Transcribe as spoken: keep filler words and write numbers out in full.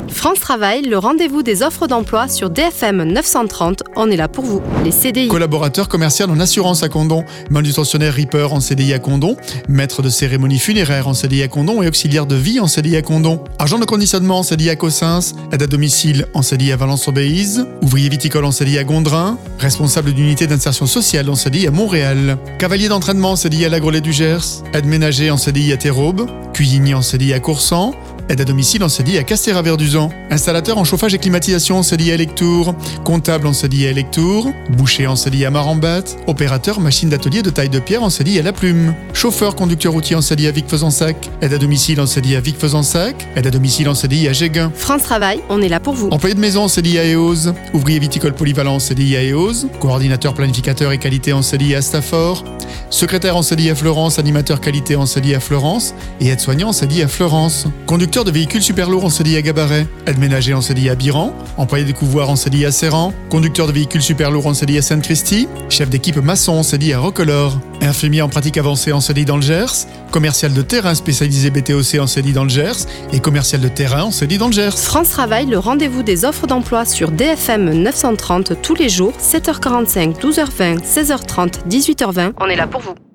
France Travail, le rendez-vous des offres d'emploi sur D F M neuf cent trente. On est là pour vous. Les C D I. Collaborateur commercial en assurance à Condom, manutentionnaire Reaper en C D I à Condom, maître de cérémonie funéraire en C D I à Condom et auxiliaire de vie en C D I à Condom. Agent de conditionnement en C D I à Cossins, aide à domicile en C D I à Valence-Obéise, ouvrier viticole en C D I à Gondrin, responsable d'unité d'insertion sociale en C D I à Montréal, cavalier d'entraînement en C D I à La Grolée du Gers, aide ménager en C D I à Terraube, cuisinier en C D I à Coursan, aide à domicile en C D I à Castéra-Verduzan, installateur en chauffage et climatisation en C D I à Lectoure, comptable en C D I à Lectoure, boucher en C D I à Marambat, opérateur machine d'atelier de taille de pierre en C D I à La Plume, chauffeur conducteur routier en C D I à Vic-Fezensac, aide à domicile en C D I à Vic-Fezensac, aide à domicile en C D I à Géguin. France Travail, on est là pour vous. Employé de maison en C D I à Eose, ouvrier viticole polyvalent en C D I à Eose, coordinateur planificateur et qualité en C D I à Stafford, secrétaire en C D I à Florence, animateur qualité en C D I à Florence et aide-soignant en C D I à Florence. Conducteur de véhicules super lourds en C D I à Gabaret, aide ménager en C D I à Biran, employé des couvoirs en C D I à Serran, conducteur de véhicules super lourds en C D I à Sainte-Christie, chef d'équipe maçon en C D I à Roquelaure, infirmier en pratique avancée en C D I dans le Gers, commercial de terrain spécialisé B T O C en C D I dans le Gers et commercial de terrain en C D I dans le Gers. France Travail, le rendez-vous des offres d'emploi sur D F M neuf cent trente tous les jours, sept heures quarante-cinq, douze heures vingt, seize heures trente, dix-huit heures vingt. On est là pour vous.